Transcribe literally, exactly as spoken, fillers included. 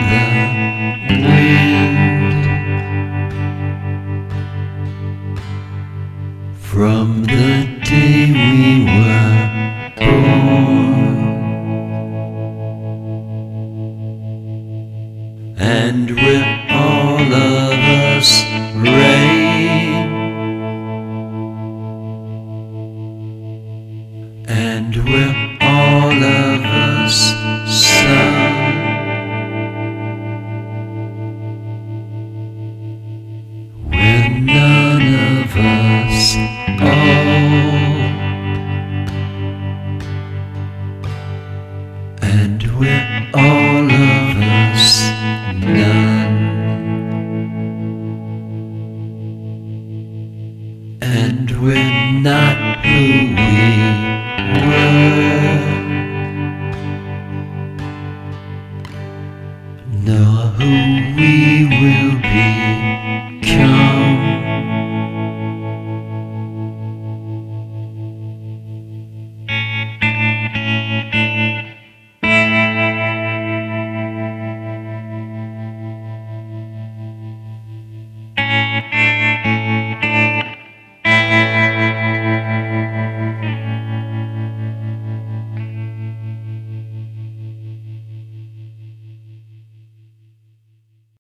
the wind, from the day we were born, and we're all of us rain, and we're all of us sun. We're none of us all, and we're all of us none, and we're not who we were, nor who we